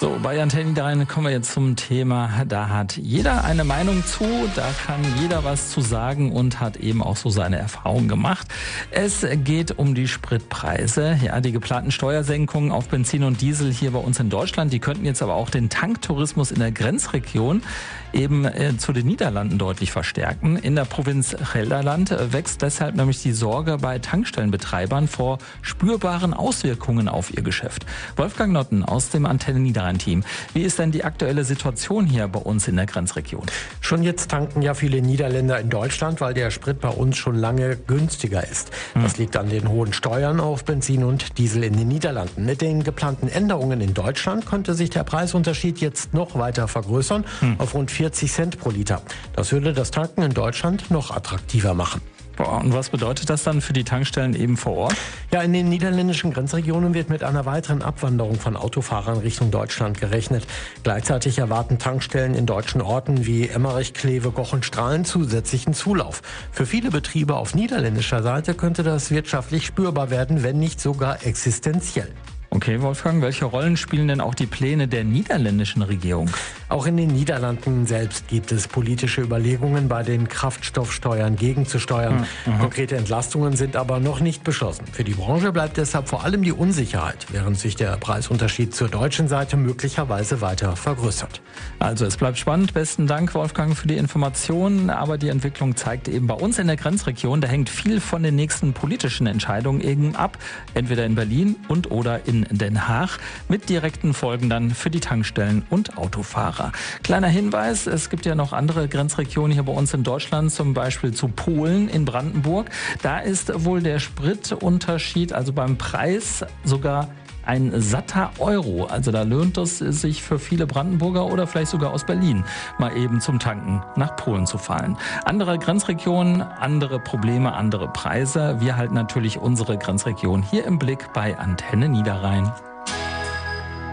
So, bei Antenne Niederrhein kommen wir jetzt zum Thema, da hat jeder eine Meinung zu, da kann jeder was zu sagen und hat eben auch so seine Erfahrungen gemacht. Es geht um die Spritpreise. Ja, die geplanten Steuersenkungen auf Benzin und Diesel hier bei uns in Deutschland, die könnten jetzt aber auch den Tanktourismus in der Grenzregion eben zu den Niederlanden deutlich verstärken. In der Provinz Gelderland wächst deshalb nämlich die Sorge bei Tankstellenbetreibern vor spürbaren Auswirkungen auf ihr Geschäft. Wolfgang Notten aus dem Antenne Niederrhein-Team. Wie ist denn die aktuelle Situation hier bei uns in der Grenzregion? Schon jetzt tanken ja viele Niederländer in Deutschland, weil der Sprit bei uns schon lange günstiger ist. Das liegt an den hohen Steuern auf Benzin und Diesel in den Niederlanden. Mit den geplanten Änderungen in Deutschland könnte sich der Preisunterschied jetzt noch weiter vergrößern auf rund 40 Cent pro Liter. Das würde das Tanken in Deutschland noch attraktiver machen. Und was bedeutet das dann für die Tankstellen eben vor Ort? Ja, in den niederländischen Grenzregionen wird mit einer weiteren Abwanderung von Autofahrern Richtung Deutschland gerechnet. Gleichzeitig erwarten Tankstellen in deutschen Orten wie Emmerich, Kleve, Goch und Strahlen zusätzlichen Zulauf. Für viele Betriebe auf niederländischer Seite könnte das wirtschaftlich spürbar werden, wenn nicht sogar existenziell. Okay, Wolfgang, welche Rollen spielen denn auch die Pläne der niederländischen Regierung? Auch in den Niederlanden selbst gibt es politische Überlegungen, bei den Kraftstoffsteuern gegenzusteuern. Konkrete Entlastungen sind aber noch nicht beschlossen. Für die Branche bleibt deshalb vor allem die Unsicherheit, während sich der Preisunterschied zur deutschen Seite möglicherweise weiter vergrößert. Also es bleibt spannend. Besten Dank, Wolfgang, für die Informationen. Aber die Entwicklung zeigt eben bei uns in der Grenzregion, da hängt viel von den nächsten politischen Entscheidungen eben ab. Entweder in Berlin und oder in Den Haag mit direkten Folgen dann für die Tankstellen und Autofahrer. Kleiner Hinweis, es gibt ja noch andere Grenzregionen hier bei uns in Deutschland, zum Beispiel zu Polen in Brandenburg. Da ist wohl der Spritunterschied, also beim Preis sogar ein satter Euro. Also da lohnt es sich für viele Brandenburger oder vielleicht sogar aus Berlin mal eben zum Tanken nach Polen zu fahren. Andere Grenzregionen, andere Probleme, andere Preise. Wir halten natürlich unsere Grenzregion hier im Blick bei Antenne Niederrhein.